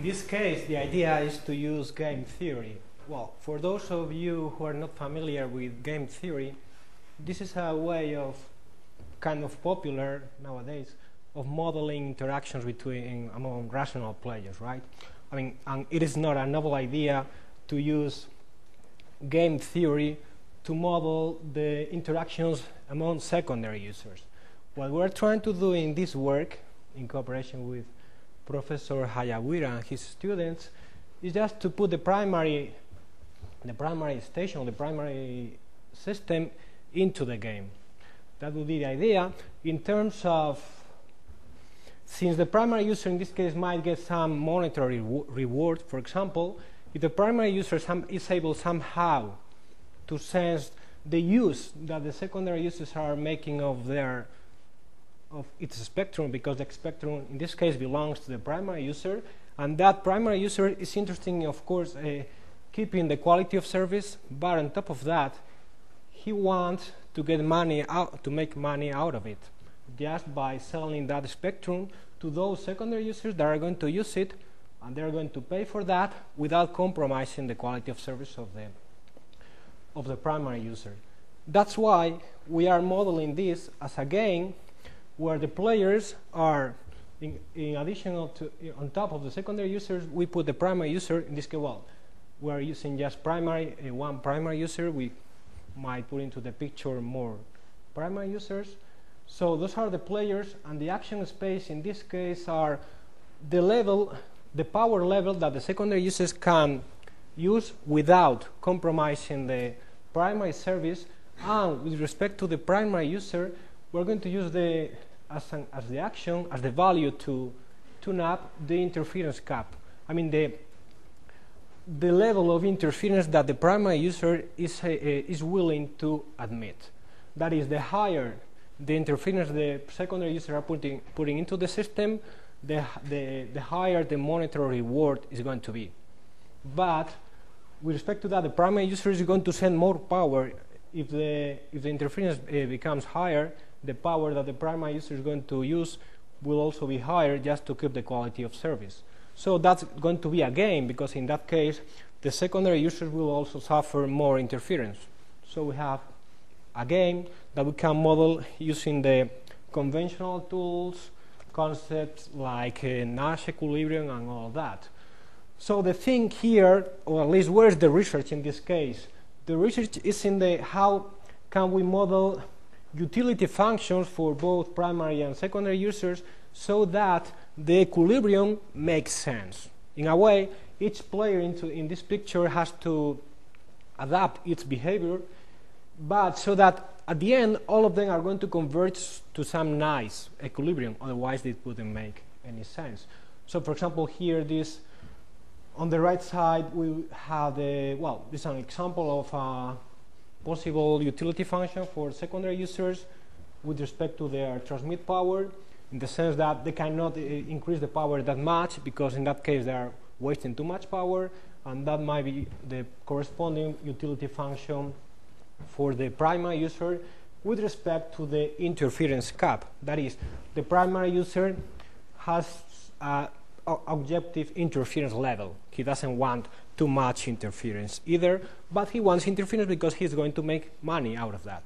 this case, the idea is to use game theory. Well, for those of you who are not familiar with game theory, this is a way of kind of popular nowadays of modeling interactions among rational players, right? I mean, and it is not a novel idea to use game theory to model the interactions among secondary users. What we're trying to do in this work, in cooperation with Professor Hayawira and his students, is just to put the primary station, the primary system into the game. That would be the idea in terms of, since the primary user in this case might get some monetary reward, for example, if the primary user is able somehow to sense the use that the secondary users are making of its spectrum, because the spectrum in this case belongs to the primary user, and that primary user is interested in, of course, keeping the quality of service, but on top of that, he wants to get money out, to make money out of it, just by selling that spectrum to those secondary users that are going to use it, and they're going to pay for that without compromising the quality of service of the primary user. That's why we are modeling this as a game where the players are, in addition to, on top of the secondary users, we put the primary user. In this case, well, we're using just one primary user. We might put into the picture more primary users. So those are the players, and the action space in this case are the power level that the secondary users can use without compromising the primary service. And with respect to the primary user, we're going to use as the value to tune up the interference cap. I mean the level of interference that the primary user is willing to admit. That is, the higher the interference the secondary users are putting into the system, the higher the monetary reward is going to be. But with respect to that, the primary user is going to send more power. If the interference becomes higher, the power that the primary user is going to use will also be higher, just to keep the quality of service. So that's going to be a gain, because in that case, the secondary users will also suffer more interference. So we have a game that we can model using the conventional tools, concepts like Nash equilibrium and all that. So the thing here, or at least where's the research in this case? The research is in how can we model utility functions for both primary and secondary users so that the equilibrium makes sense. In a way, each player in this picture has to adapt its behavior, but so that at the end all of them are going to converge to some nice equilibrium, otherwise it wouldn't make any sense. So for example, here on the right side we have this is an example of a possible utility function for secondary users with respect to their transmit power, in the sense that they cannot increase the power that much, because in that case they are wasting too much power, and that might be the corresponding utility function for the primary user with respect to the interference cap. That is, the primary user has objective interference level. He doesn't want too much interference either, but he wants interference because he's going to make money out of that.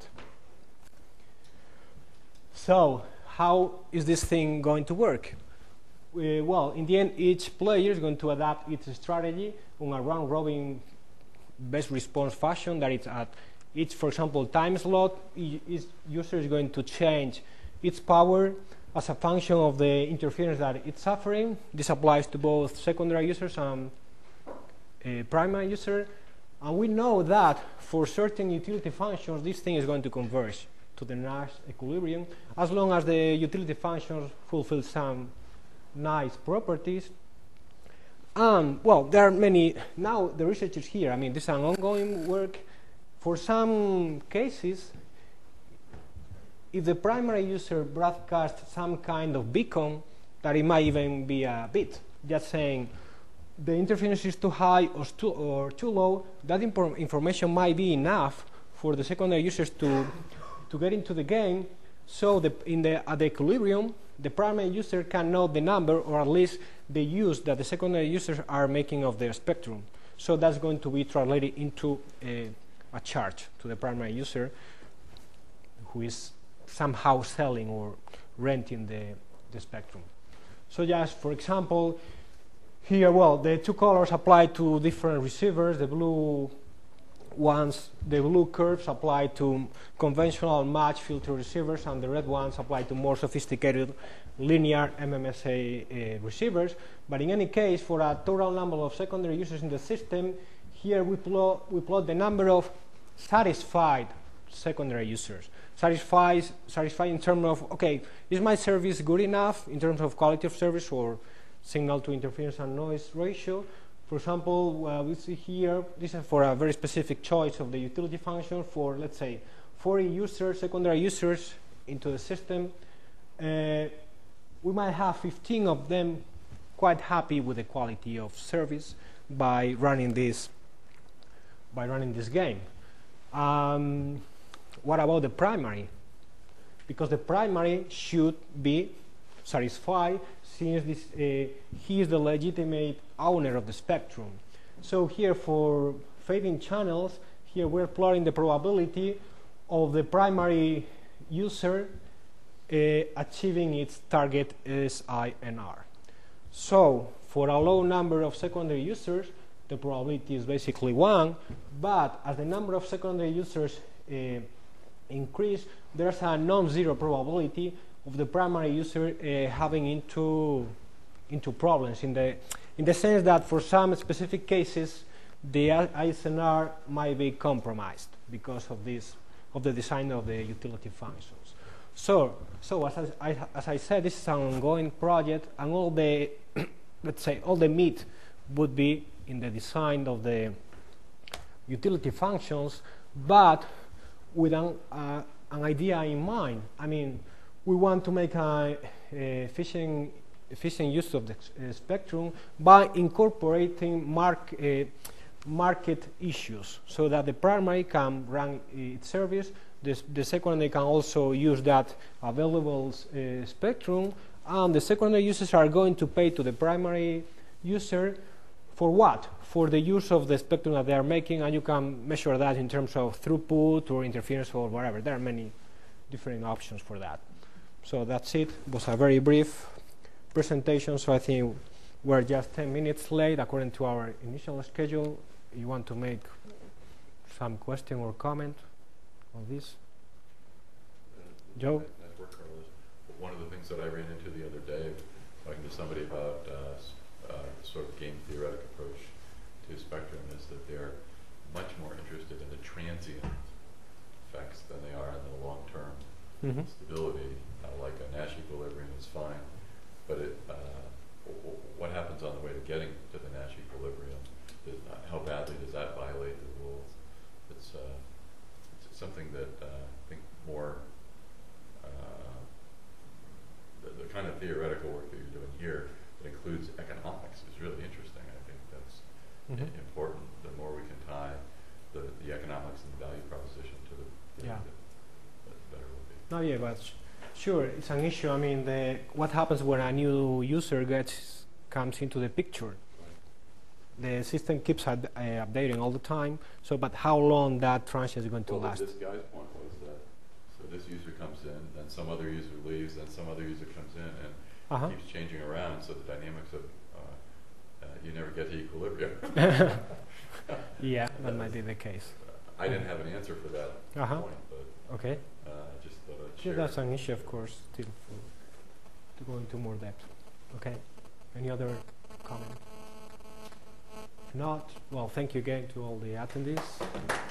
So how is this thing going to work? Well, in the end, each player is going to adapt its strategy on a round-robin best response fashion. That is, at each, for example, time slot, each user is going to change its power as a function of the interference that it's suffering. This applies to both secondary users and primary user. And we know that for certain utility functions, this thing is going to converge to the Nash equilibrium, as long as the utility functions fulfill some nice properties. Well, there are many. Now the research is here. I mean, this is an ongoing work. For some cases, if the primary user broadcasts some kind of beacon, that it might even be a bit, just saying the interference is too high or too low, that information might be enough for the secondary users to get into the game, So at the equilibrium, the primary user can know the number, or at least the use that the secondary users are making of their spectrum. So that's going to be translated into a charge to the primary user, who is somehow selling or renting the spectrum. So just for example, here, well, the two colors apply to different receivers. The blue curves apply to conventional match filter receivers, and the red ones apply to more sophisticated linear MMSA receivers. But in any case, for a total number of secondary users in the system, here we plot the number of satisfied secondary users. Satisfied in terms of, okay, is my service good enough in terms of quality of service or signal to interference and noise ratio? For example, we see here, this is for a very specific choice of the utility function for, let's say, 40 users, secondary users into the system. We might have 15 of them quite happy with the quality of service by running this game. What about the primary? Because the primary should be satisfied, since he is the legitimate owner of the spectrum. So here for fading channels, here we're plotting the probability of the primary user achieving its target SINR. So for a low number of secondary users, the probability is basically 1, but as the number of secondary users increase, there's a non-zero probability of the primary user having into problems, in the sense that for some specific cases the ISNR might be compromised because of the design of the utility functions. So as I said, this is an ongoing project, and all the let's say all the meat would be in the design of the utility functions, but with an idea in mind. I mean, we want to make an efficient use of the spectrum by incorporating market issues, so that the primary can run its service, the secondary can also use that available spectrum, and the secondary users are going to pay to the primary user for what? For the use of the spectrum that they are making, and you can measure that in terms of throughput or interference or whatever. There are many different options for that. So that's it. It was a very brief presentation, so I think we're just 10 minutes late according to our initial schedule. You want to make some question or comment on this? Joe? Nice work, Carlos. One of the things that I ran into the other day, talking to somebody about sort of game theoretic approach to spectrum, is that they're much more interested in the transient effects than they are in the long-term stability. Like a Nash equilibrium is fine, but what happens on the way to getting to the Nash equilibrium? How badly does that violate the rules? It's something that I think more the kind of theoretical work that you're doing here that includes economics is really interesting. I think that's important. The more we can tie the economics and the value proposition to the better it will be. No, yeah, but sure, it's an issue. I mean, what happens when a new user comes into the picture? The system keeps updating all the time. So, but how long that transition is going to last? This guy's point was that so this user comes in, then some other user leaves, then some other user comes in, and keeps changing around. So the dynamics of you never get to equilibrium. Yeah, that might be the case. I didn't have an answer for that point, but okay. Just thought I'd share. That's an issue, of course, still to go into more depth. Okay. Any other comment? If not, well, thank you again to all the attendees.